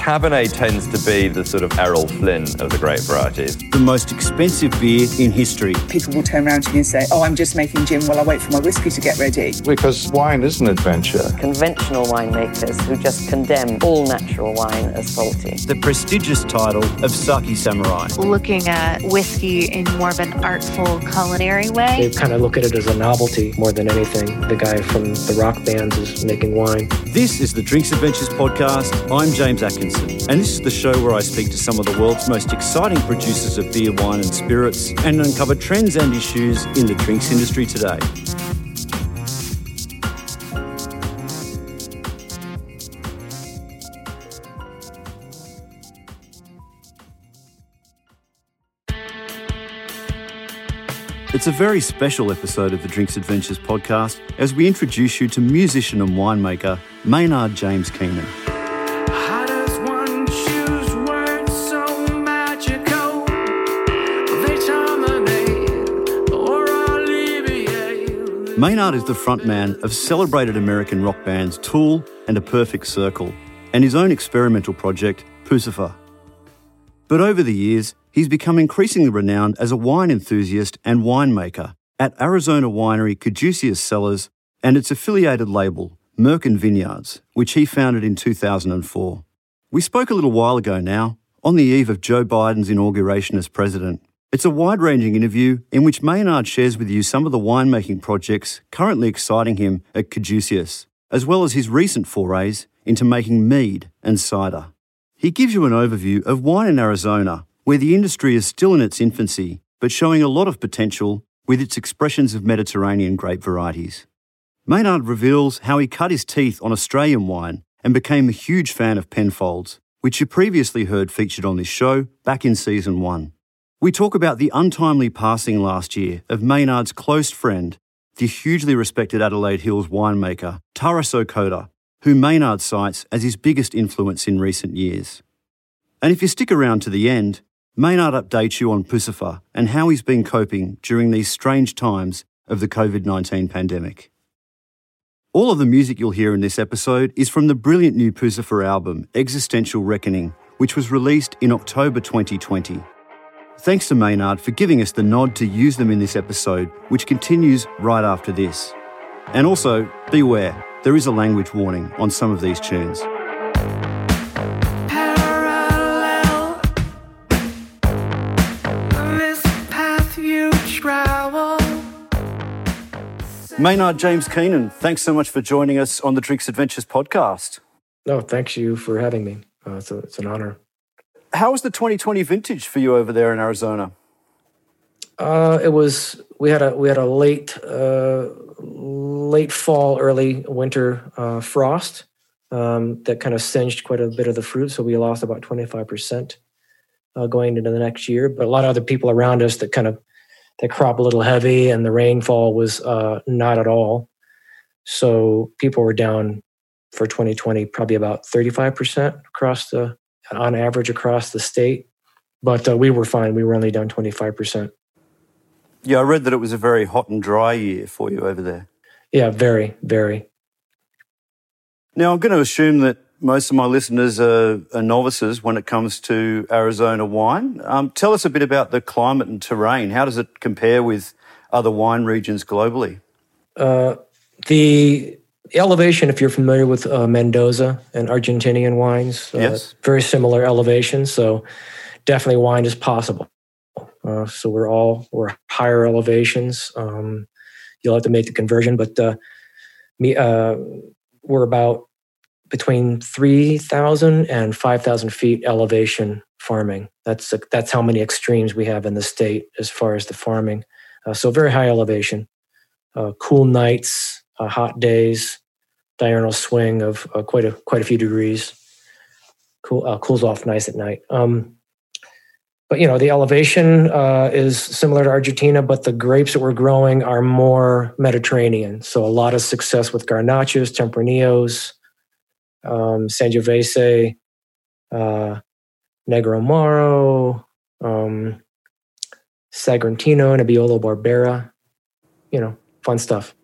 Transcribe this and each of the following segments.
Cabernet tends to be the sort of Errol Flynn of the grape varieties. The most expensive beer in history. People will turn around to me and say, oh, I'm just making gin while I wait for my whiskey to get ready. Because wine is an adventure. Conventional winemakers who just condemn all natural wine as faulty. The prestigious title of Sake Samurai. Looking at whiskey in more of an artful culinary way. They kind of look at it as a novelty more than anything. The guy from the rock bands is making wine. This is the Drinks Adventures podcast. I'm James Atkinson, and this is the show where I speak to some of the world's most exciting producers of beer, wine and spirits and uncover trends and issues in the drinks industry today. It's a very special episode of the Drinks Adventures podcast as we introduce you to musician and winemaker Maynard James Keenan. How does one choose words so magical? They terminate or alleviate. Maynard is the frontman of celebrated American rock bands Tool and A Perfect Circle, and his own experimental project, Puscifer. But over the years, he's become increasingly renowned as a wine enthusiast and winemaker at Arizona winery Caduceus Cellars and its affiliated label, Merkin Vineyards, which he founded in 2004. We spoke a little while ago now, on the eve of Joe Biden's inauguration as president. It's a wide-ranging interview in which Maynard shares with you some of the winemaking projects currently exciting him at Caduceus, as well as his recent forays into making mead and cider. He gives you an overview of wine in Arizona, where the industry is still in its infancy, but showing a lot of potential with its expressions of Mediterranean grape varieties. Maynard reveals how he cut his teeth on Australian wine and became a huge fan of Penfolds, which you previously heard featured on this show back in Season 1. We talk about the untimely passing last year of Maynard's close friend, the hugely respected Adelaide Hills winemaker Taraso Kota, who Maynard cites as his biggest influence in recent years. And if you stick around to the end, Maynard updates you on Puscifer and how he's been coping during these strange times of the COVID-19 pandemic. All of the music you'll hear in this episode is from the brilliant new Puscifer album, Existential Reckoning, which was released in October 2020. Thanks to Maynard for giving us the nod to use them in this episode, which continues right after this. And also, beware, there is a language warning on some of these tunes. Parallel, this path you travel. Maynard James Keenan, thanks so much for joining us on the Drinks Adventures podcast. No, thanks you for having me. It's an honor. How was the 2020 vintage for you over there in Arizona? We had a late fall, early winter frost that kind of singed quite a bit of the fruit. So we lost about 25% going into the next year. But a lot of other people around us that crop a little heavy, and the rainfall was not at all. So people were down for 2020 probably about 35% on average across the state. But we were fine. We were only down 25%. Yeah, I read that it was a very hot and dry year for you over there. Yeah, very, very. Now, I'm going to assume that most of my listeners are novices when it comes to Arizona wine. Tell us a bit about the climate and terrain. How does it compare with other wine regions globally? The elevation, if you're familiar with Mendoza and Argentinian wines, yes. Very similar elevation, so definitely wine is possible. So we're higher elevations. You'll have to make the conversion, but we're about between 3,000 and 5,000 feet elevation farming. That's how many extremes we have in the state as far as the farming. So very high elevation, cool nights, hot days, diurnal swing of quite a few degrees. Cools off nice at night. But, the elevation is similar to Argentina, but the grapes that we're growing are more Mediterranean. So a lot of success with Garnachas, Tempranillos, Sangiovese, Negro Amaro, Sagrantino, Nebbiolo Barbera, fun stuff.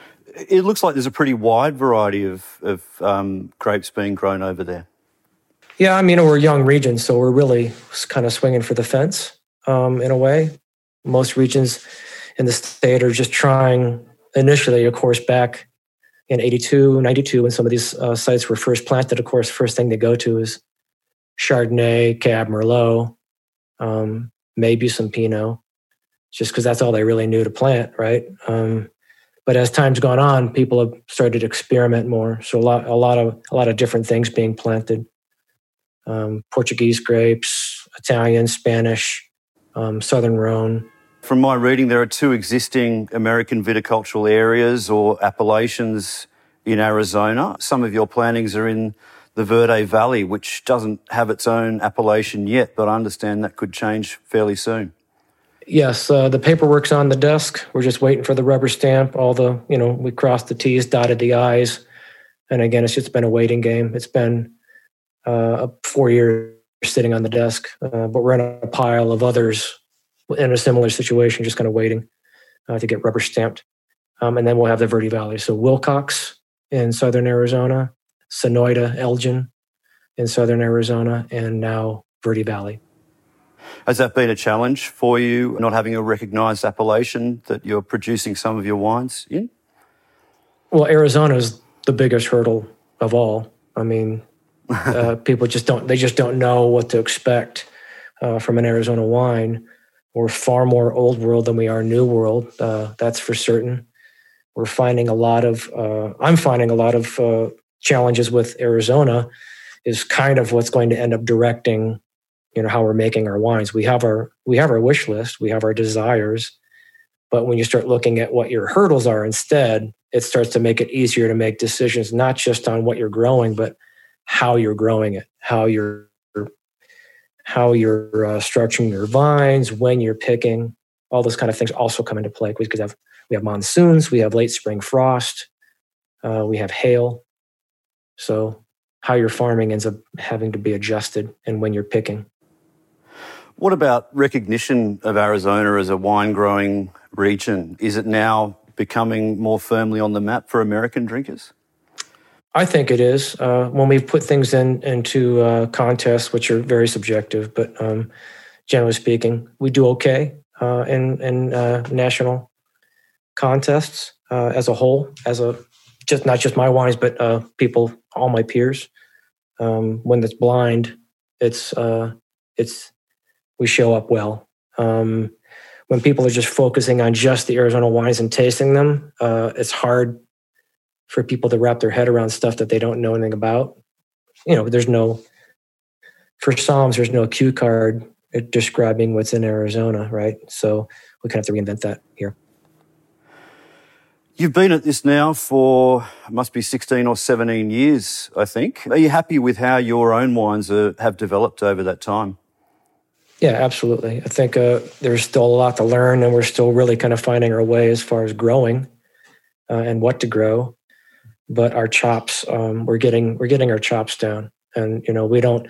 It looks like there's a pretty wide variety of grapes being grown over there. Yeah, I mean, we're a young region, so we're really kind of swinging for the fence in a way. Most regions in the state are just trying initially, of course, back in 82, 92, when some of these sites were first planted. Of course, first thing they go to is Chardonnay, Cab Merlot, maybe some Pinot, just because that's all they really knew to plant, right? But as time's gone on, people have started to experiment more. So a lot of different things being planted. Portuguese grapes, Italian, Spanish, Southern Rhone. From my reading, there are 2 existing American viticultural areas or appellations in Arizona. Some of your plantings are in the Verde Valley, which doesn't have its own appellation yet, but I understand that could change fairly soon. Yes, the paperwork's on the desk. We're just waiting for the rubber stamp. We crossed the T's, dotted the I's. And again, it's just been a waiting game. It's been 4 years sitting on the desk, but we're in a pile of others in a similar situation, just kind of waiting to get rubber stamped. And then we'll have the Verde Valley. So Wilcox in southern Arizona, Sonoyta, Elgin in southern Arizona, and now Verde Valley. Has that been a challenge for you, not having a recognised appellation that you're producing some of your wines in? Well, Arizona is the biggest hurdle of all. I mean, people just don't know what to expect from an Arizona wine. We're far more old world than we are new world. That's for certain. I'm finding a lot of challenges with Arizona is kind of what's going to end up directing, how we're making our wines. We have our wish list, we have our desires, but when you start looking at what your hurdles are instead, it starts to make it easier to make decisions, not just on what you're growing, but how you're growing it, how you're structuring your vines, when you're picking. All those kind of things also come into play because we have monsoons, we have late spring frost, we have hail. So how you're farming ends up having to be adjusted and when you're picking. What about recognition of Arizona as a wine-growing region? Is it now becoming more firmly on the map for American drinkers? I think it is. When we put things into contests, which are very subjective, but generally speaking, we do okay in national contests as a whole, not just my wines, but people, all my peers. When it's blind, we show up well. When people are just focusing on just the Arizona wines and tasting them, it's hard for people to wrap their head around stuff that they don't know anything about. For Psalms, there's no cue card describing what's in Arizona, right? So we kind of have to reinvent that here. You've been at this now for, must be 16 or 17 years, I think. Are you happy with how your own wines have developed over that time? Yeah, absolutely. I think there's still a lot to learn, and we're still really kind of finding our way as far as growing and what to grow. But our chops, we're getting our chops down, and we don't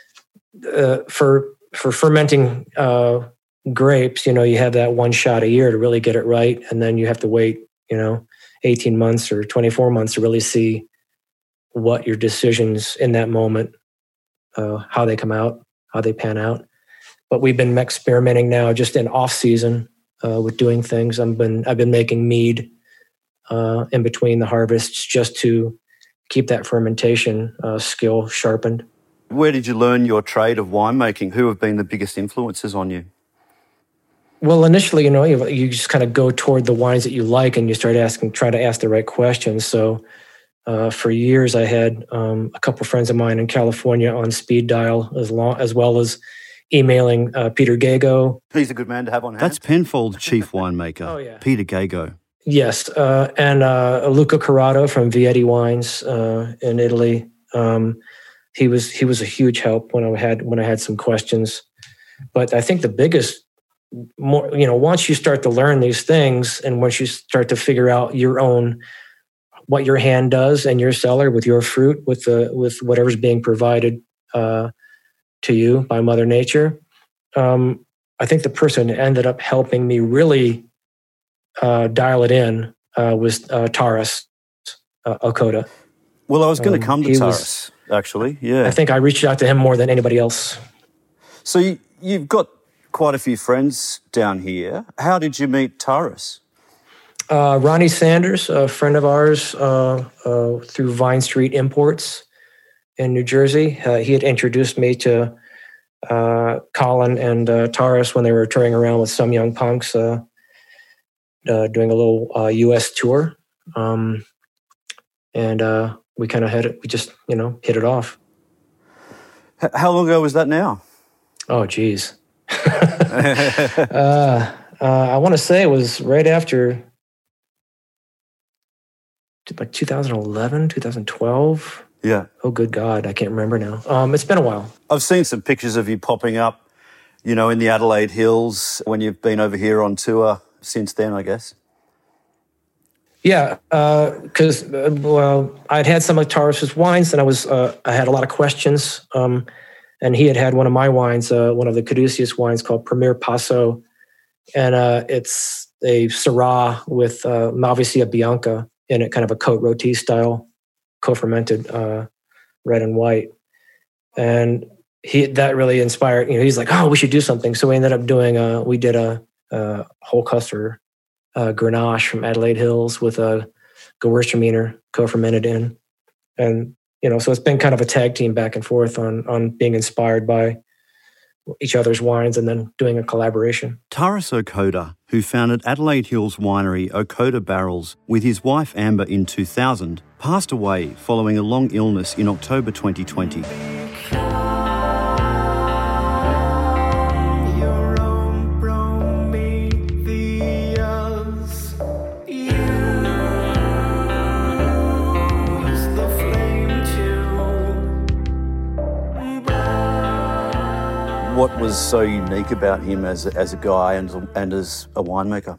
for fermenting grapes. You have that one shot a year to really get it right, and then you have to wait 18 months or 24 months to really see what your decisions in that moment, how they come out, how they pan out. But we've been experimenting now just in off season with doing things. I've been making mead in between the harvests just to keep that fermentation skill sharpened. Where did you learn your trade of winemaking? Who have been the biggest influences on you? Well, initially, you just kind of go toward the wines that you like, and you try to ask the right questions. So, for years, I had a couple of friends of mine in California on speed dial, as well as emailing Peter Gago. He's a good man to have on hand. That's Penfold's chief winemaker, Oh, yeah. Peter Gago. Yes, and Luca Corrado from Vietti Wines in Italy. He was a huge help when I had some questions. But I think the biggest, once you start to learn these things, and once you start to figure out what your hand does and your cellar with your fruit, with whatever's being provided to you by Mother Nature, I think the person who ended up helping me really dial it in was Taras Okota. Well, I was going to come to Taras. actually. Yeah. I think I reached out to him more than anybody else. So you've got quite a few friends down here. How did you meet Taras? Ronnie Sanders, a friend of ours, through Vine Street Imports in New Jersey. He had introduced me to Colin and Taras when they were touring around with Some Young Punks, doing a little U.S. tour. And we kind of hit it off. How long ago was that now? Oh, geez. I want to say it was right after, like 2011, 2012. Yeah. Oh, good God. I can't remember now. It's been a while. I've seen some pictures of you popping up, in the Adelaide Hills when you've been over here on tour since then, I guess. Yeah, because I'd had some of Taras's wines, and I had a lot of questions. And he had one of my wines, one of the Caduceus wines called Premier Paso, and it's a Syrah with Malvasia Bianca in it, kind of a Côte Rôtie style, co-fermented red and white. And that really inspired. He's like, "Oh, we should do something." So we ended up doing we did a Holcuster Grenache from Adelaide Hills with a Gewürztraminer co-fermented in, and so it's been kind of a tag team back and forth on being inspired by each other's wines and then doing a collaboration. Taras Okoda, who founded Adelaide Hills winery Okoda Barrels with his wife Amber in 2000, passed away following a long illness in October 2020. What was so unique about him as a guy and as a winemaker?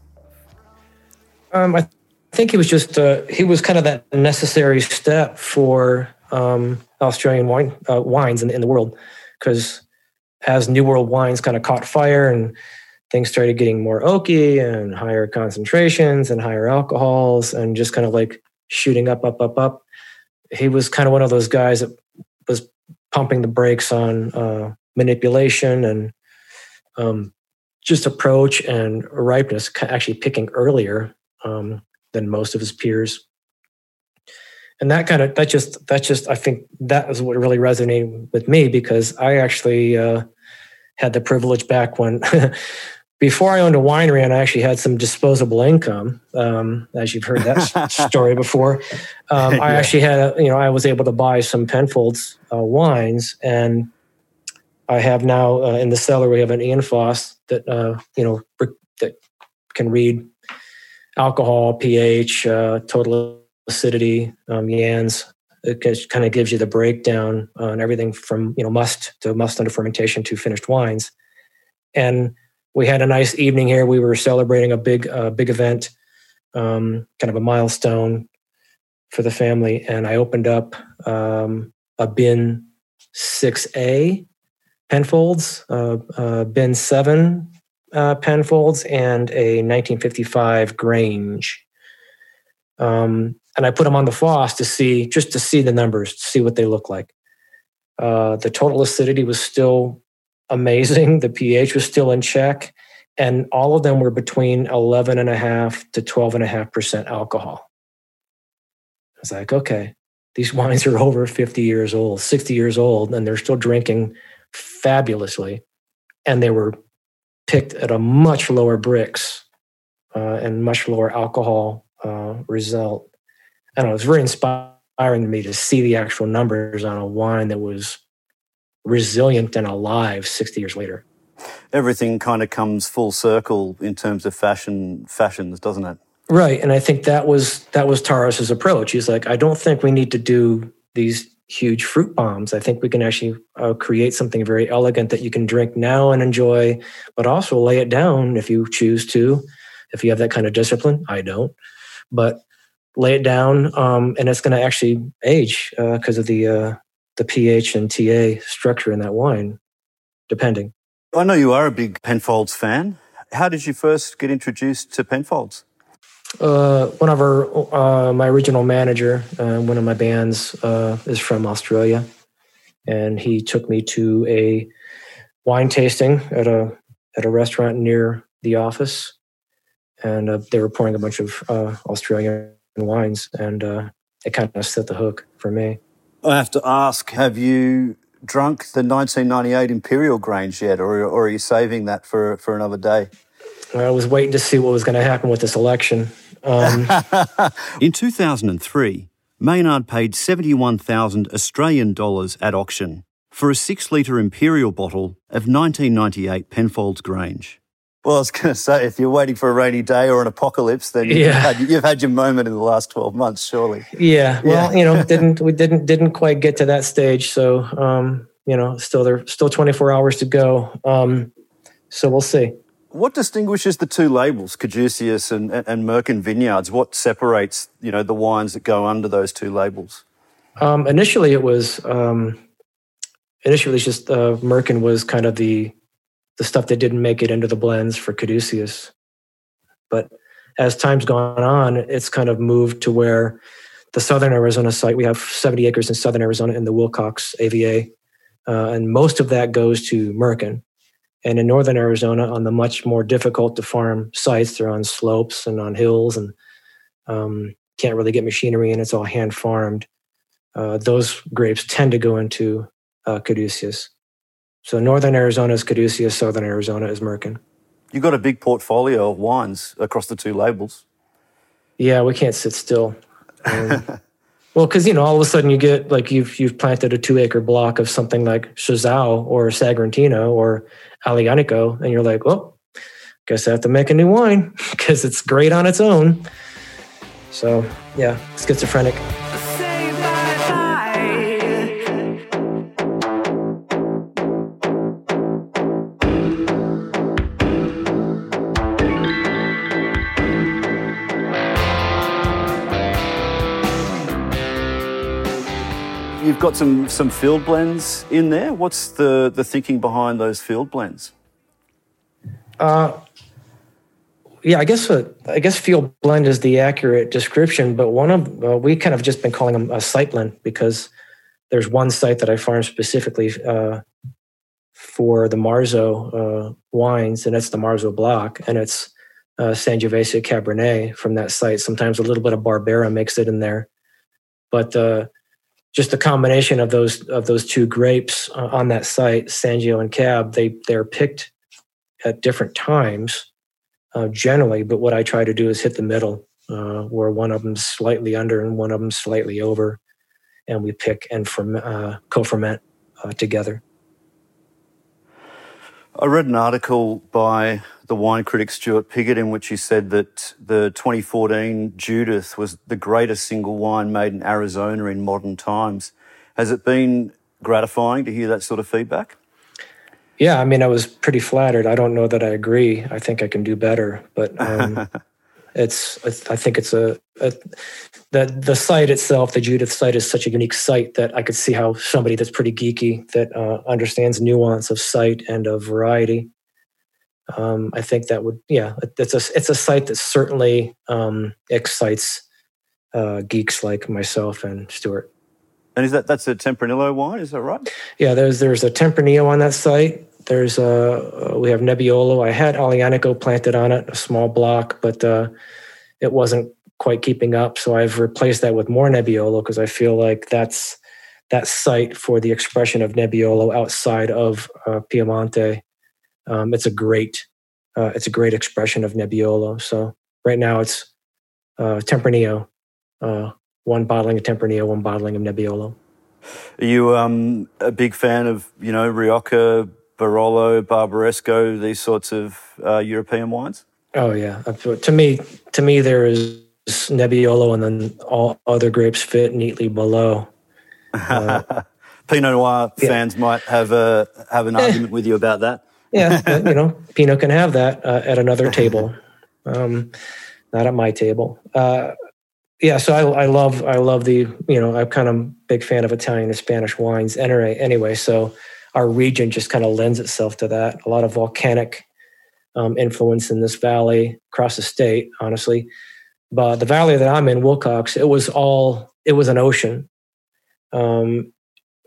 I think he was just he was kind of that necessary step for Australian wines in the world, because as New World wines kind of caught fire and things started getting more oaky and higher concentrations and higher alcohols and just kind of like shooting up. He was kind of one of those guys that was pumping the brakes on manipulation and just approach and ripeness, actually picking earlier than most of his peers. And I think that was what really resonated with me, because I actually had the privilege back when, before I owned a winery and I actually had some disposable income, as you've heard that story before. I actually had, I was able to buy some Penfolds wines, and I have now in the cellar, we have an Ian Foss that, that can read alcohol, pH, total acidity, Yans. It kind of gives you the breakdown on everything from, must under fermentation to finished wines. And we had a nice evening here. We were celebrating a big event, kind of a milestone for the family. And I opened up a bin 6A Penfolds, bin 7 Penfolds, and a 1955 Grange. And I put them on the Foss to see the numbers, to see what they look like. The total acidity was still amazing. The pH was still in check. And all of them were between 11.5% to 12.5% alcohol. I was like, okay, these wines are over 50 years old, 60 years old, and they're still drinking fabulously. And they were picked at a much lower Brix and much lower alcohol result. I don't know, it was very inspiring to me to see the actual numbers on a wine that was resilient and alive 60 years later. Everything kind of comes full circle in terms of fashions, doesn't it? Right, and I think that was Taras's approach. He's like, I don't think we need to do these huge fruit bombs. I think we can actually create something very elegant that you can drink now and enjoy, but also lay it down if you choose to, if you have that kind of discipline. I don't, but lay it down, and it's going to actually age because of the pH and TA structure in that wine, depending. I know you are a big Penfolds fan. How did you first get introduced to Penfolds? One of my original manager, one of my bands is from Australia, and he took me to a wine tasting at a restaurant near the office, and they were pouring a bunch of Australian wines, and it kind of set the hook for me. I have to ask, have you drunk the 1998 Imperial Grange yet, or are you saving that for another day? I was waiting to see what was going to happen with this election. In 2003, Maynard paid 71,000 Australian dollars at auction for a 6-litre Imperial bottle of 1998 Penfolds Grange. Well, I was going to say, if you're waiting for a rainy day or an apocalypse, then you've had your moment in the last 12 months, surely. Yeah, well, we didn't quite get to that stage, so still 24 hours to go. So we'll see. What distinguishes the two labels, Caduceus and Merkin Vineyards? What separates, the wines that go under those two labels? Initially, it was just Merkin was kind of the stuff that didn't make it into the blends for Caduceus. But as time's gone on, it's kind of moved to where the Southern Arizona site, we have 70 acres in Southern Arizona in the Wilcox AVA, and most of that goes to Merkin. And in Northern Arizona, on the much more difficult to farm sites, they're on slopes and on hills and can't really get machinery in. It's all hand farmed. Those grapes tend to go into Caduceus. So Northern Arizona is Caduceus, Southern Arizona is Merkin. You've got a big portfolio of wines across the two labels. Yeah, we can't sit still. Well, because all of a sudden you get like you've planted a 2-acre block of something like Chazal or Sagrantino or Aglianico, and you're like, well, guess I have to make a new wine because it's great on its own. So yeah, schizophrenic. Say bye-bye. You've got some field blends in there. What's the thinking behind those field blends? Yeah, I guess field blend is the accurate description, but we kind of just been calling them a site blend because there's one site that I farm specifically for the Marzo wines, and it's the Marzo block, and it's Sangiovese Cabernet from that site. Sometimes a little bit of Barbera makes it in there, but just the combination of those two grapes on that site, Sangio and Cab, they're picked at different times generally. But what I try to do is hit the middle, where one of them's slightly under and one of them's slightly over, and we pick and co-ferment together. I read an article by the wine critic Stuart Piggott in which he said that the 2014 Judith was the greatest single wine made in Arizona in modern times. Has it been gratifying to hear that sort of feedback? Yeah, I mean, I was pretty flattered. I don't know that I agree. I think I can do better, but I think it's the site itself, the Judith site, is such a unique site that I could see how somebody that's pretty geeky, that understands nuance of site and of variety. I think that would, it's a site that certainly excites geeks like myself and Stuart. And that's a Tempranillo wine, is that right? Yeah, there's a Tempranillo on that site. There's we have Nebbiolo. I had Aglianico planted on it, a small block, but it wasn't quite keeping up. So I've replaced that with more Nebbiolo because I feel like that's that site for the expression of Nebbiolo outside of Piemonte. It's a great expression of Nebbiolo. So right now it's Tempranillo, one bottling of Tempranillo, one bottling of Nebbiolo. Are you a big fan of Rioja, Barolo, Barbaresco, these sorts of European wines? Oh yeah, to me there is Nebbiolo, and then all other grapes fit neatly below. Pinot Noir fans might have an argument with you about that. Yeah, but, Pinot can have that at another table, not at my table. So I love the, I'm kind of big fan of Italian and Spanish wines anyway. So our region just kind of lends itself to that. A lot of volcanic influence in this valley across the state, honestly. But the valley that I'm in, Wilcox, it was an ocean. Because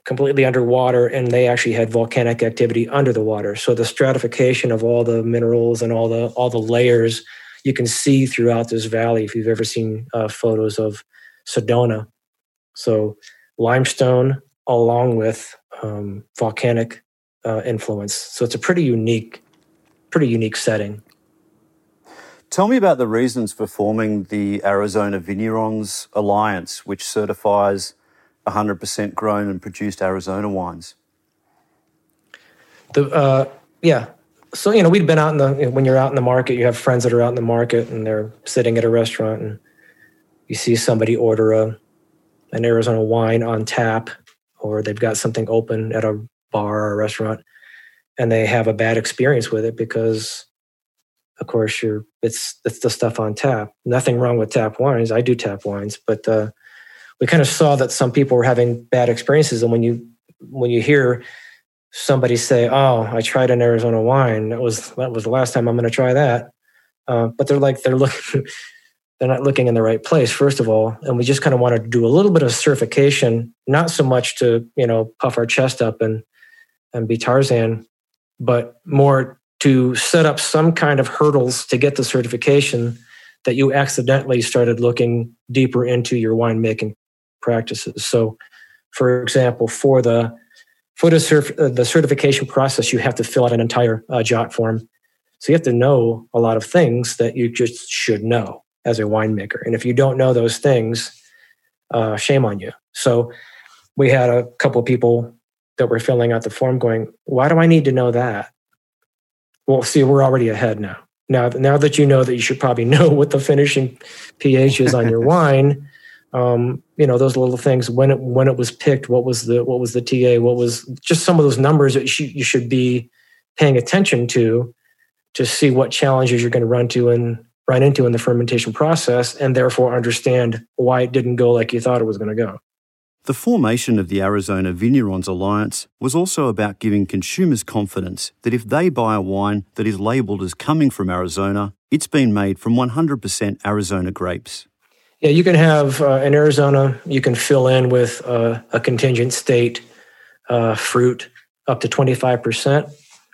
completely underwater, and they actually had volcanic activity under the water. So the stratification of all the minerals and all the layers you can see throughout this valley if you've ever seen photos of Sedona. So limestone along with volcanic influence. So it's a pretty unique setting. Tell me about the reasons for forming the Arizona Vignerons Alliance, which certifies 100% grown and produced Arizona wines. So, we'd been out when you're out in the market, you have friends that are out in the market and they're sitting at a restaurant and you see somebody order an Arizona wine on tap, or they've got something open at a bar or a restaurant and they have a bad experience with it because, of course, it's the stuff on tap. Nothing wrong with tap wines. I do tap wines, but we kind of saw that some people were having bad experiences. And when you hear somebody say, "Oh, I tried an Arizona wine. That was the last time I'm going to try that," but they're looking, they're not looking in the right place, first of all. And we just kind of wanted to do a little bit of certification, not so much to puff our chest up and be Tarzan, but more to set up some kind of hurdles to get the certification that you accidentally started looking deeper into your winemaking practices. So, for example, for the certification process, you have to fill out an entire JOT form. So you have to know a lot of things that you just should know as a winemaker. And if you don't know those things, shame on you. So we had a couple of people that were filling out the form going, "Why do I need to know that?" Well, see, we're already ahead now. Now that you know that you should probably know what the finishing pH is on your wine, those little things, when it was picked, what was the TA, what was just some of those numbers that you should be paying attention to see what challenges you're going to run into in the fermentation process, and therefore understand why it didn't go like you thought it was going to go. The formation of the Arizona Vignerons Alliance was also about giving consumers confidence that if they buy a wine that is labelled as coming from Arizona, it's been made from 100% Arizona grapes. Yeah, you can have in Arizona, you can fill in with a contingent state fruit up to 25%.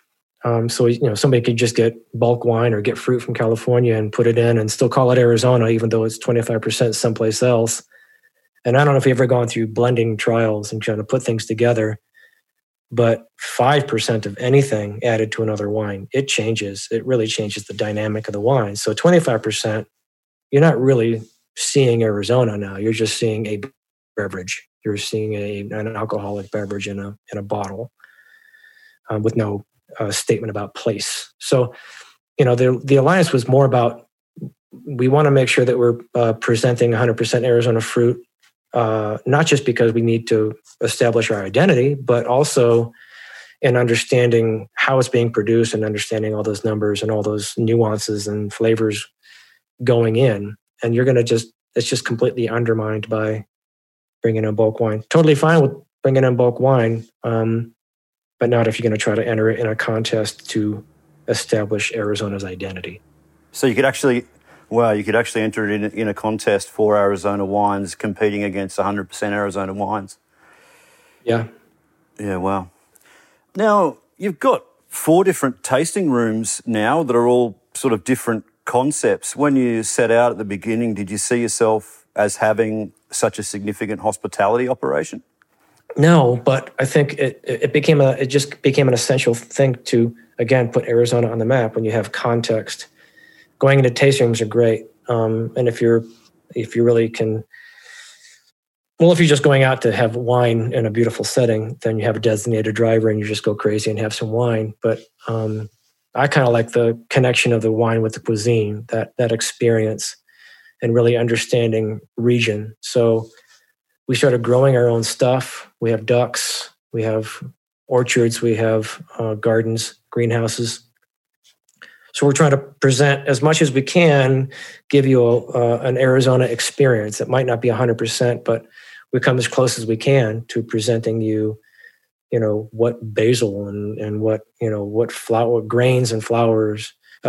So somebody could just get bulk wine or get fruit from California and put it in and still call it Arizona, even though it's 25% someplace else. And I don't know if you've ever gone through blending trials and trying to put things together, but 5% of anything added to another wine, it really changes the dynamic of the wine. So 25%, you're not really seeing Arizona now. You're just seeing a beverage. You're seeing an alcoholic beverage in a bottle with no statement about place. So, the alliance was more about, we want to make sure that we're presenting 100% Arizona fruit, not just because we need to establish our identity, but also in understanding how it's being produced and understanding all those numbers and all those nuances and flavors going in. And it's just completely undermined by bringing in bulk wine. Totally fine with bringing in bulk wine, but not if you're going to try to enter it in a contest to establish Arizona's identity. So you could actually enter it in a contest for Arizona wines, competing against 100% Arizona wines. Yeah. Yeah, wow. Now, you've got 4 different tasting rooms now that are all sort of different concepts. When you set out at the beginning, did you see yourself as having such a significant hospitality operation? No, but I think it just became an essential thing to, again, put Arizona on the map when you have context. Going into tasting rooms are great. And if you really can, well, if you're just going out to have wine in a beautiful setting, then you have a designated driver and you just go crazy and have some wine. But I kind of like the connection of the wine with the cuisine, that experience, and really understanding region. So we started growing our own stuff. We have ducks, we have orchards, we have gardens, greenhouses. So we're trying to present as much as we can, give you an Arizona experience. It might not be 100%, but we come as close as we can to presenting you, what basil and what grains and flour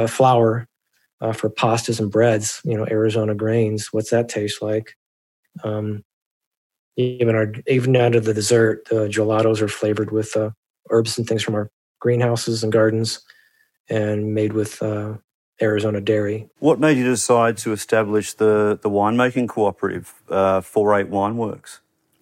for pastas and breads, Arizona grains. What's that taste like? Even out of the dessert, the gelatos are flavored with herbs and things from our greenhouses and gardens, and made with Arizona dairy. What made you decide to establish the winemaking cooperative, 48 Wineworks?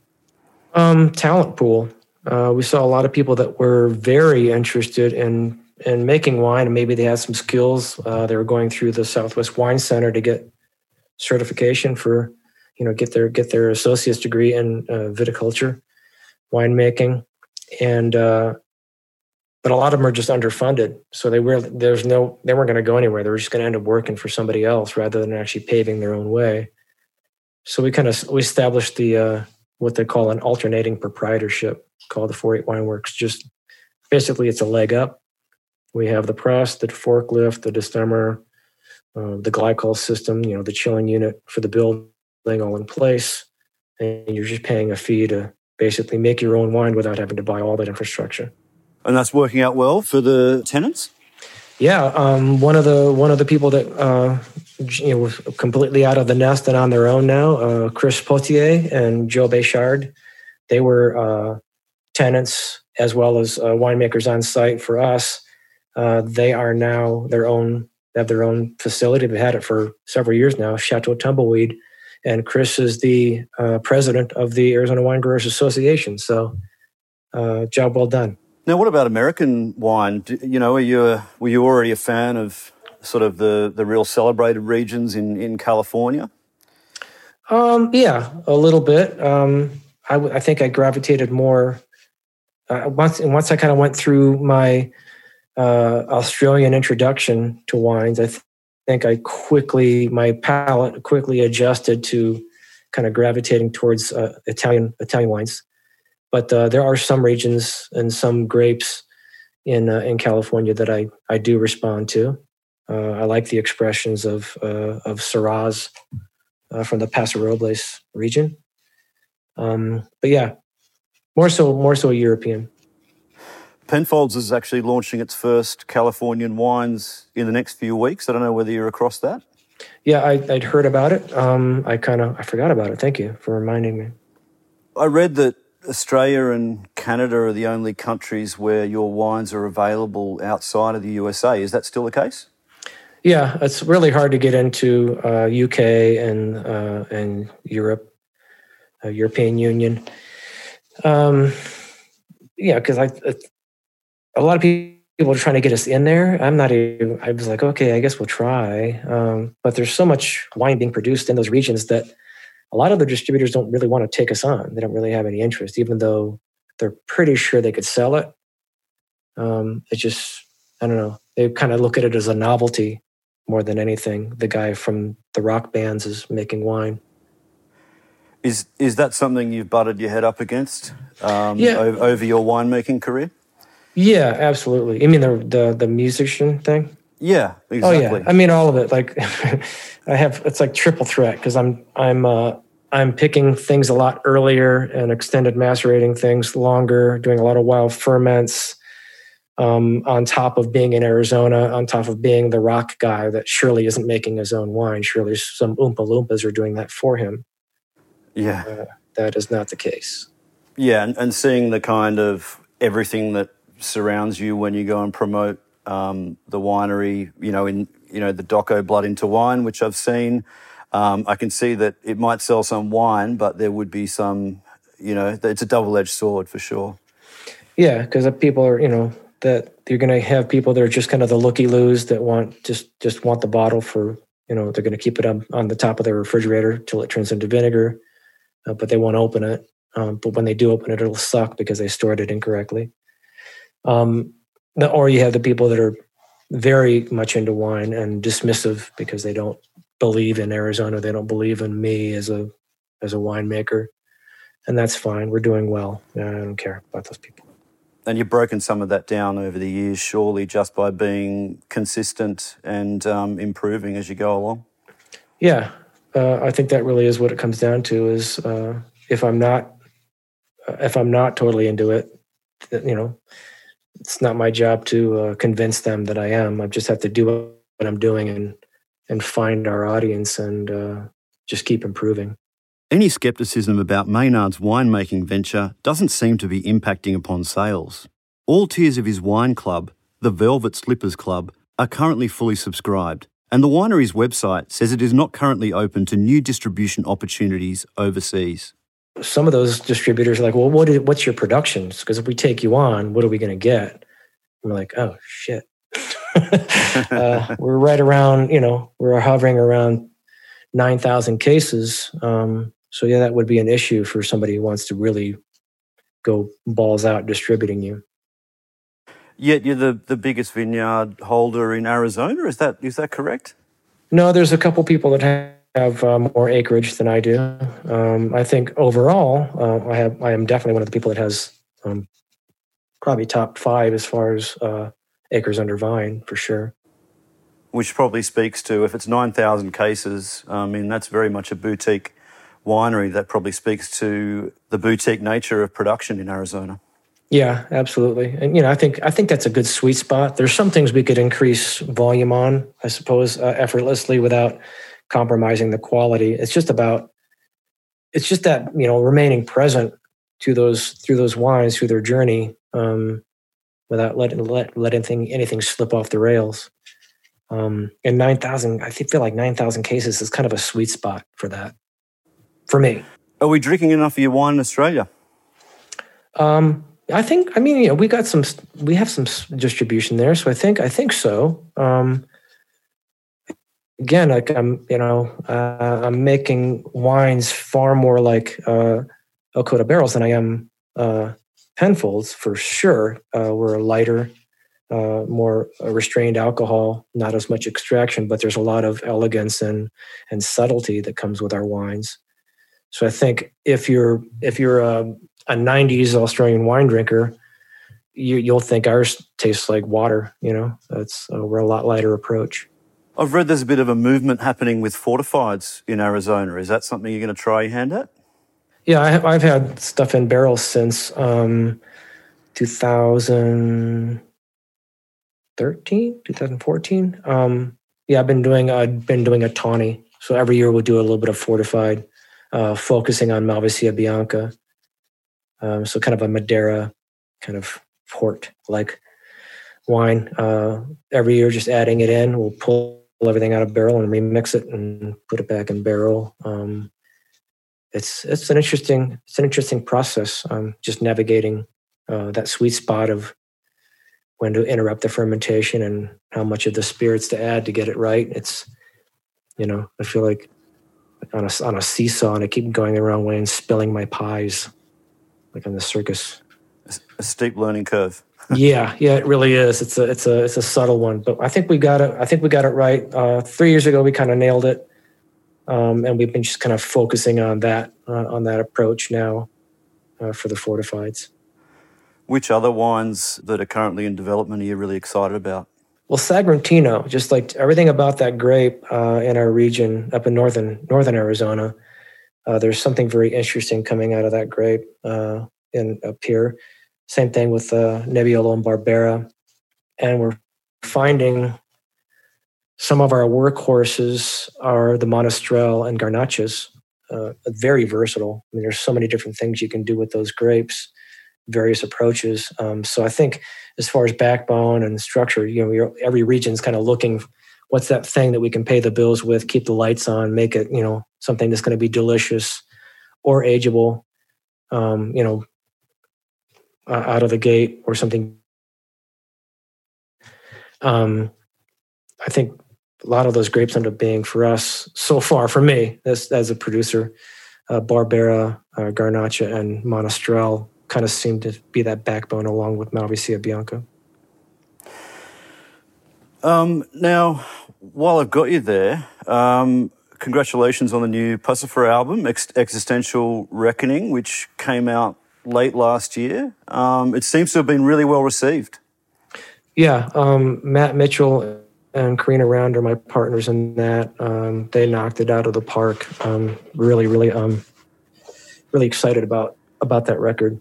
Talent pool. We saw a lot of people that were very interested in making wine, and maybe they had some skills. They were going through the Southwest Wine Center to get certification for, get their associate's degree in viticulture, winemaking, and but a lot of them are just underfunded. So they weren't going to go anywhere. They were just going to end up working for somebody else rather than actually paving their own way. So we established the what they call an alternating proprietorship called the 48 Wineworks. Just basically, it's a leg up. We have the press, the forklift, the destemmer, the glycol system, the chilling unit for the building all in place. And you're just paying a fee to basically make your own wine without having to buy all that infrastructure. And that's working out well for the tenants? Yeah, one of the people that was completely out of the nest and on their own now, Chris Potier and Joe Béchard, they were tenants as well as winemakers on site for us. They are now they have their own facility. They've had it for several years now, Chateau Tumbleweed, and Chris is the president of the Arizona Wine Growers Association. So, job well done. Now, what about American wine? Were you already a fan of sort of the real celebrated regions in California? Yeah, a little bit. I think I gravitated more once I kind of went through my Australian introduction to wines. I think my palate quickly adjusted to kind of gravitating towards Italian wines. But there are some regions and some grapes in California that I do respond to. I like the expressions of Syrahs from the Paso Robles region. But yeah, more so European. Penfolds is actually launching its first Californian wines in the next few weeks. I don't know whether you're across that. Yeah, I'd heard about it. I forgot about it. Thank you for reminding me. I read that Australia and Canada are the only countries where your wines are available outside of the USA. Is that still the case? Yeah, it's really hard to get into UK and Europe, European Union. Because a lot of people are trying to get us in there. I was like, okay, I guess we'll try. But there's so much wine being produced in those regions that a lot of the distributors don't really want to take us on. They don't really have any interest, even though they're pretty sure they could sell it. It's just, I don't know. They kind of look at it as a novelty more than anything. The guy from the rock bands is making wine. Is that something you've butted your head up against over your winemaking career? Yeah, absolutely. You mean the musician thing? Yeah, exactly. Oh yeah, I mean all of it. Like it's like triple threat because I'm picking things a lot earlier and extended macerating things longer, doing a lot of wild ferments. On top of being in Arizona, on top of being the rock guy that surely isn't making his own wine. Surely some Oompa Loompas are doing that for him. Yeah. That is not the case. Yeah, and seeing the kind of everything that surrounds you when you go and promote the winery, the Doco Blood into Wine, which I've seen. I can see that it might sell some wine, but there would be some, it's a double-edged sword for sure. Yeah, because people are, that you're going to have people that are just kind of the looky-loos that want the bottle for, they're going to keep it on the top of their refrigerator till it turns into vinegar, but they won't open it. But when they do open it, it'll suck because they stored it incorrectly. Or you have the people that are very much into wine and dismissive because they don't believe in Arizona. They don't believe in me as a winemaker. And that's fine. We're doing well. I don't care about those people. And you've broken some of that down over the years, surely, just by being consistent and improving as you go along? Yeah. I think that really is what it comes down to is if I'm not totally into it, it's not my job to convince them that I am. I just have to do what I'm doing and find our audience and just keep improving. Any scepticism about Maynard's winemaking venture doesn't seem to be impacting upon sales. All tiers of his wine club, the Velvet Slippers Club, are currently fully subscribed, and the winery's website says it is not currently open to new distribution opportunities overseas. Some of those distributors are like, well, what's your productions? Because if we take you on, what are we going to get? And we're like, oh, shit. We're right around, we're hovering around 9,000 cases. So yeah, that would be an issue for somebody who wants to really go balls out distributing you. Yet you're the biggest vineyard holder in Arizona. Is that correct? No, there's a couple people that have more acreage than I do. I think overall, I am definitely one of the people that has probably top 5 as far as acres under vine, for sure. Which probably speaks to, if it's 9,000 cases, that's very much a boutique winery. That probably speaks to the boutique nature of production in Arizona. Yeah, absolutely. And, I think that's a good sweet spot. There's some things we could increase volume on, I suppose, effortlessly without compromising the quality. It's just that, remaining present through those wines, through their journey, without letting anything slip off the rails. And 9,000, I feel like 9,000 cases is kind of a sweet spot for that, for me. Are we drinking enough of your wine in Australia? I we have some distribution there, so I think so. Again, like I'm making wines far more like Okota barrels than I am Penfolds, for sure. We're lighter, more restrained alcohol, not as much extraction, but there's a lot of elegance and subtlety that comes with our wines. So I think if you're a 90s Australian wine drinker, you'll think ours tastes like water. We're a lot lighter approach. I've read there's a bit of a movement happening with fortifieds in Arizona. Is that something you're going to try your hand at? Yeah, I've had stuff in barrels since 2013, 2014. I've been doing a tawny. So every year we'll do a little bit of fortified, focusing on Malvasia Bianca. So kind of a Madeira, kind of port-like wine. Every year, just adding it in. We'll pull everything out of barrel and remix it and put it back in barrel. It's an interesting process. Just navigating that sweet spot of when to interrupt the fermentation and how much of the spirits to add to get it right. It's, I feel like on a seesaw, and I keep going the wrong way and spilling my pies, like on the circus. A steep learning curve. Yeah, it really is. It's a subtle one, but I think we got it right. 3 years ago, we kind of nailed it, and we've been just kind of focusing on that approach now for the fortifieds. Which other wines that are currently in development are you really excited about? Well, Sagrantino, just like everything about that grape in our region up in northern Arizona, there's something very interesting coming out of that grape up here. Same thing with Nebbiolo and Barbera. And we're finding some of our workhorses are the Monastrell and Garnachas, very versatile. I mean, there's so many different things you can do with those grapes, various approaches. So I think as far as backbone and structure, every region's kind of looking, what's that thing that we can pay the bills with, keep the lights on, make it, something that's going to be delicious or ageable, out of the gate or something. I think a lot of those grapes end up being for us, so far for me as a producer, Barbera, Garnacha, and Monastrell kind of seem to be that backbone along with Malvasia Bianca. Now, while I've got you there, congratulations on the new Pussifer album, Existential Reckoning, which came out late last year. It seems to have been really well received. Yeah, Matt Mitchell and Karina Round are my partners in that. They knocked it out of the park. Really, really excited about that record.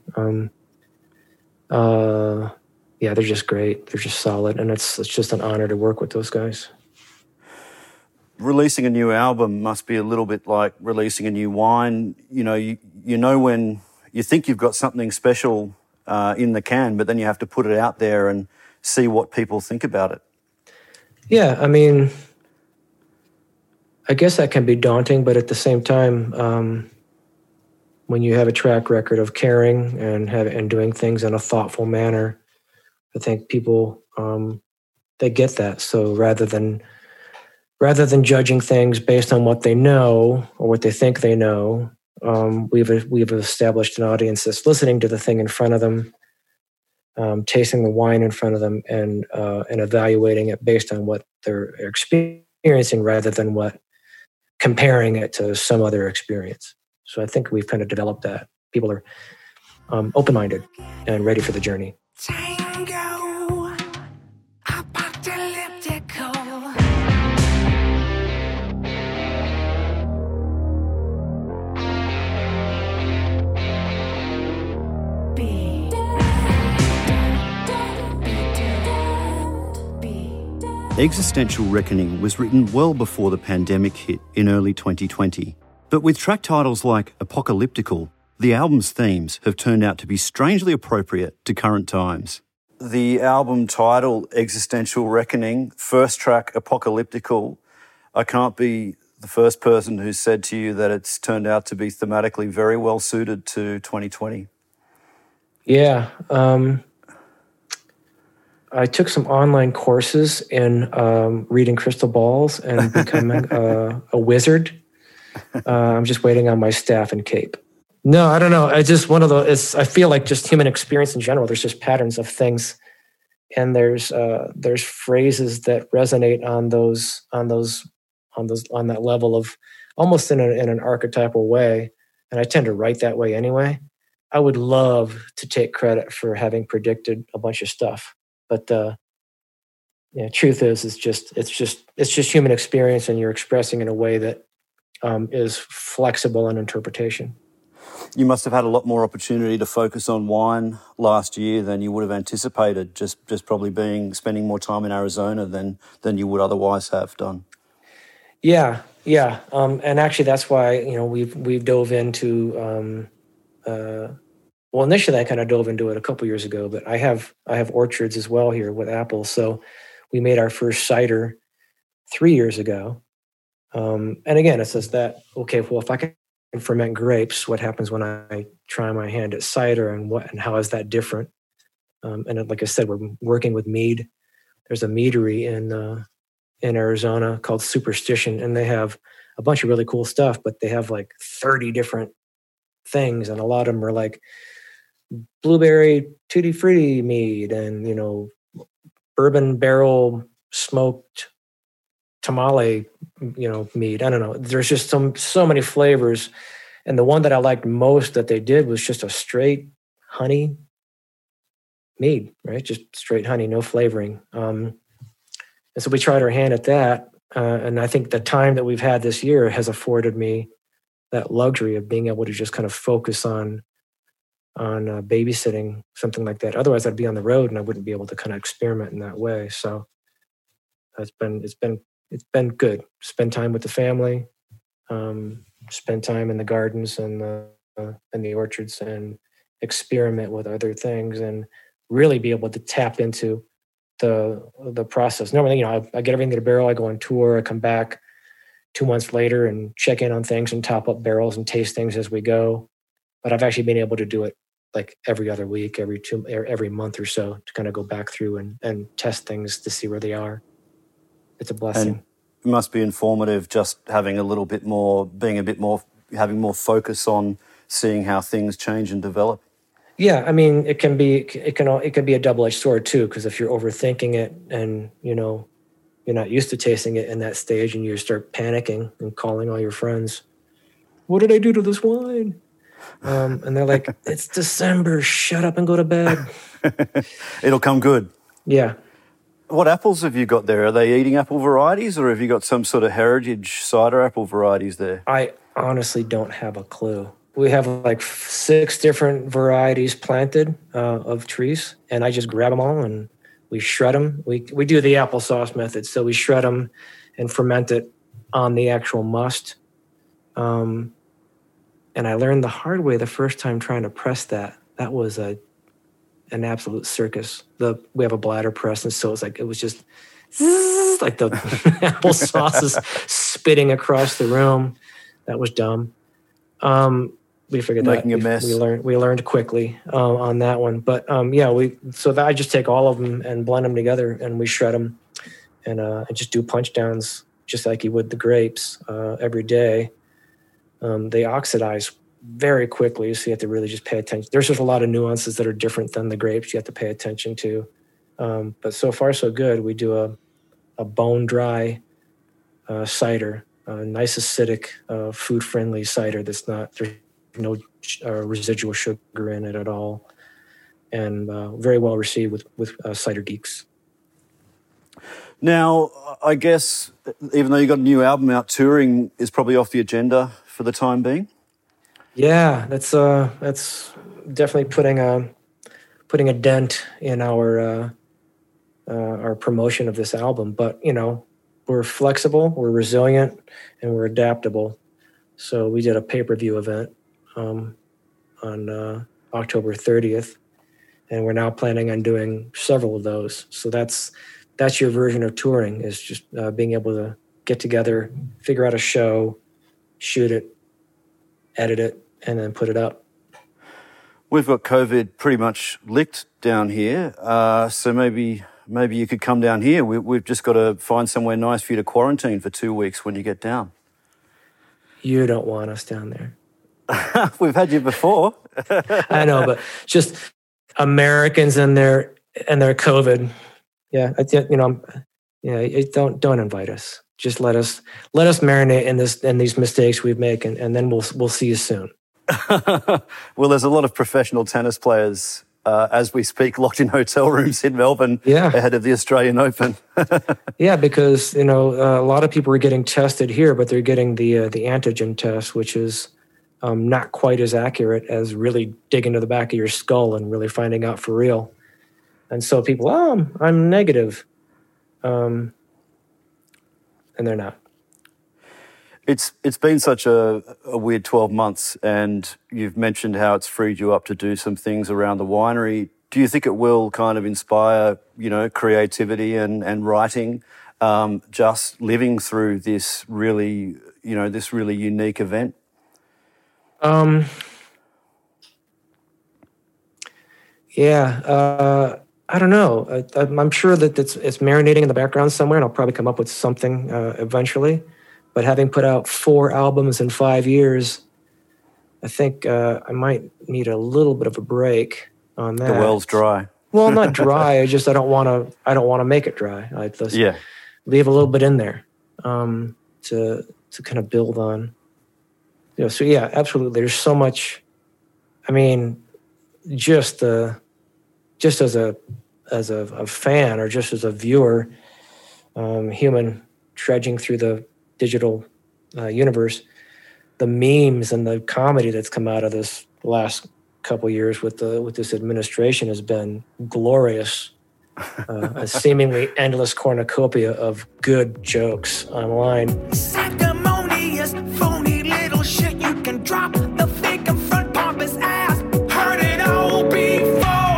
Yeah, they're just great. They're just solid, and it's just an honor to work with those guys. Releasing a new album must be a little bit like releasing a new wine. You know when you think you've got something special in the can, but then you have to put it out there and see what people think about it. Yeah, I mean, I guess that can be daunting, but at the same time, when you have a track record of caring and doing things in a thoughtful manner, I think people they get that. So rather than judging things based on what they know or what they think they know, we've established an audience that's listening to the thing in front of them, tasting the wine in front of them, and evaluating it based on what they're experiencing rather than comparing it to some other experience. So I think we've kind of developed that. People are open-minded and ready for the journey. Tango, apocalyptical. Existential Reckoning was written well before the pandemic hit in early 2020. But with track titles like Apocalyptical, the album's themes have turned out to be strangely appropriate to current times. The album title, Existential Reckoning, first track, Apocalyptical, I can't be the first person who's said to you that it's turned out to be thematically very well suited to 2020. Yeah. I took some online courses in reading crystal balls and becoming a wizard. I'm just waiting on my staff and cape. No, I don't know. I just one of those. I feel like just human experience in general. There's just patterns of things, and there's phrases that resonate on that level of almost in an archetypal way. And I tend to write that way anyway. I would love to take credit for having predicted a bunch of stuff. But truth is, it's just human experience, and you're expressing in a way that is flexible in interpretation. You must have had a lot more opportunity to focus on wine last year than you would have anticipated. Just probably spending more time in Arizona than you would otherwise have done. Yeah. And actually, that's why we've dove into. Well, initially, I kind of dove into it a couple years ago, but I have orchards as well here with apples. So we made our first cider 3 years ago. And again, it says that, okay, well, if I can ferment grapes, what happens when I try my hand at cider, and how is that different? And like I said, we're working with mead. There's a meadery in Arizona called Superstition, and they have a bunch of really cool stuff, but they have like 30 different things, and a lot of them are like blueberry tutti frutti mead and bourbon barrel smoked tamale mead. I don't know, there's just so many flavors, and the one that I liked most that they did was just a straight honey mead, right? Just straight honey, no flavoring. And so we tried our hand at that, and I think the time that we've had this year has afforded me that luxury of being able to just kind of focus on babysitting something like that. Otherwise, I'd be on the road and I wouldn't be able to kind of experiment in that way. So it's been good. Spend time with the family, spend time in the gardens and the orchards, and experiment with other things, and really be able to tap into the process. Normally, I get everything to the barrel. I go on tour. I come back 2 months later and check in on things and top up barrels and taste things as we go. But I've actually been able to do it like every other week, every month or so, to kind of go back through and test things to see where they are. It's a blessing. And it must be informative just having having more focus on seeing how things change and develop. Yeah, I mean, it can be a double-edged sword too, because if you're overthinking it and you're not used to tasting it in that stage, and you start panicking and calling all your friends, "What did I do to this wine?" And they're like, "It's December. Shut up and go to bed." It'll come good. Yeah. What apples have you got there? Are they eating apple varieties, or have you got some sort of heritage cider apple varieties there? I honestly don't have a clue. We have like 6 different varieties planted of trees, and I just grab them all and we shred them. We do the applesauce method, so we shred them and ferment it on the actual must. And I learned the hard way the first time trying to press that. That was an absolute circus. We have a bladder press, and so it was just zzz, like the applesauce is spitting across the room. That was dumb. We figured Making that a mess. we learned quickly on that one. But I just take all of them and blend them together, and we shred them, and just do punch downs just like you would the grapes every day. They oxidize very quickly, so you have to really just pay attention. There's just a lot of nuances that are different than the grapes you have to pay attention to. But so far, so good. We do a bone dry cider, a nice acidic, food-friendly cider there's no residual sugar in it at all, and very well received with cider geeks. Now, I guess, even though you got a new album out, touring is probably off the agenda for the time being. Yeah, that's definitely putting a dent in our promotion of this album. But we're flexible, we're resilient, and we're adaptable. So we did a pay-per-view event on October 30th, and we're now planning on doing several of those. So that's your version of touring, is just being able to get together, figure out a show, shoot it, edit it, and then put it up. We've got COVID pretty much licked down here, so maybe you could come down here. We've just got to find somewhere nice for you to quarantine for 2 weeks when you get down. You don't want us down there. We've had you before. I know, but just Americans and their COVID. Yeah, don't invite us. Just let us marinate in these mistakes we make, and then we'll see you soon. Well, there's a lot of professional tennis players as we speak, locked in hotel rooms in Melbourne ahead of the Australian Open. Yeah, because a lot of people are getting tested here, but they're getting the antigen test, which is not quite as accurate as really digging to the back of your skull and really finding out for real. And so people, I'm negative, and they're not. It's been such a weird 12 months, and you've mentioned how it's freed you up to do some things around the winery. Do you think it will kind of inspire, creativity and writing, just living through this really unique event? I don't know. I'm sure that it's marinating in the background somewhere, and I'll probably come up with something eventually. But having put out 4 albums in 5 years, I think I might need a little bit of a break on that. The well's dry. Well, not dry. I don't want to make it dry. Leave a little bit in there to kind of build on. So yeah, absolutely. There's so much. I mean, just as a fan or just as a viewer, human trudging through the digital universe, the memes and the comedy that's come out of this last couple years with this administration has been glorious. A seemingly endless cornucopia of good jokes online. Sanctimonious, phony little shit you can drop. The fake and front pompous ass. Heard it all before.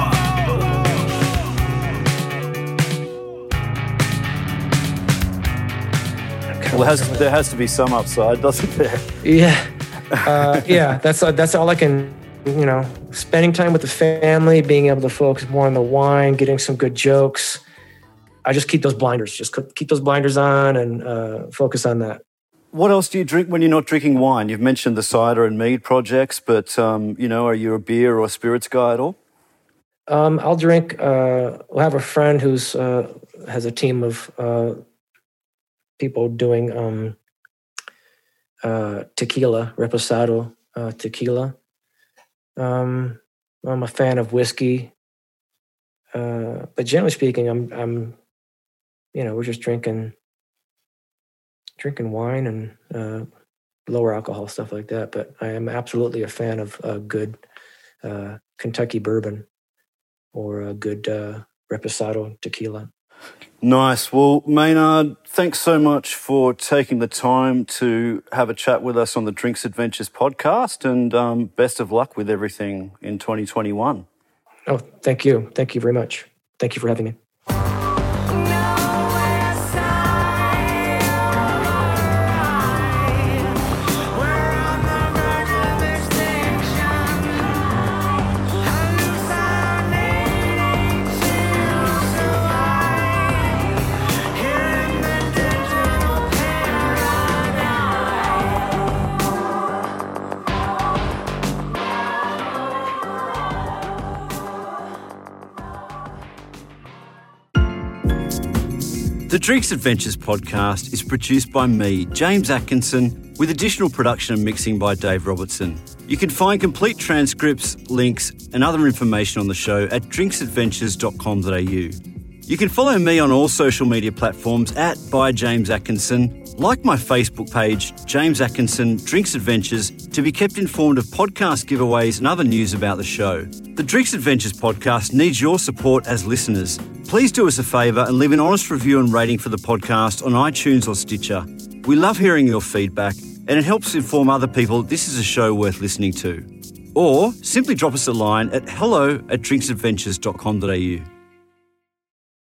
Well, there has to be some upside, doesn't there? Yeah. That's all I can. Spending time with the family, being able to focus more on the wine, getting some good jokes. I just keep those blinders. Just keep those blinders on and focus on that. What else do you drink when you're not drinking wine? You've mentioned the cider and mead projects, but are you a beer or spirits guy at all? I'll drink. We'll have a friend who's has a team of people doing tequila, reposado tequila. I'm a fan of whiskey, but generally speaking, I'm we're just drinking wine and lower alcohol stuff like that. But I am absolutely a fan of a good Kentucky bourbon or a good reposado tequila. Nice. Well, Maynard, thanks so much for taking the time to have a chat with us on the Drinks Adventures podcast, and best of luck with everything in 2021. Oh, thank you. Thank you very much. Thank you for having me. The Drinks Adventures podcast is produced by me, James Atkinson, with additional production and mixing by Dave Robertson. You can find complete transcripts, links and other information on the show at drinksadventures.com.au. You can follow me on all social media platforms at @ByJamesAtkinson, like my Facebook page, James Atkinson Drinks Adventures, to be kept informed of podcast giveaways and other news about the show. The Drinks Adventures podcast needs your support as listeners. Please do us a favour and leave an honest review and rating for the podcast on iTunes or Stitcher. We love hearing your feedback, and it helps inform other people this is a show worth listening to. Or simply drop us a line at hello@drinksadventures.com.au.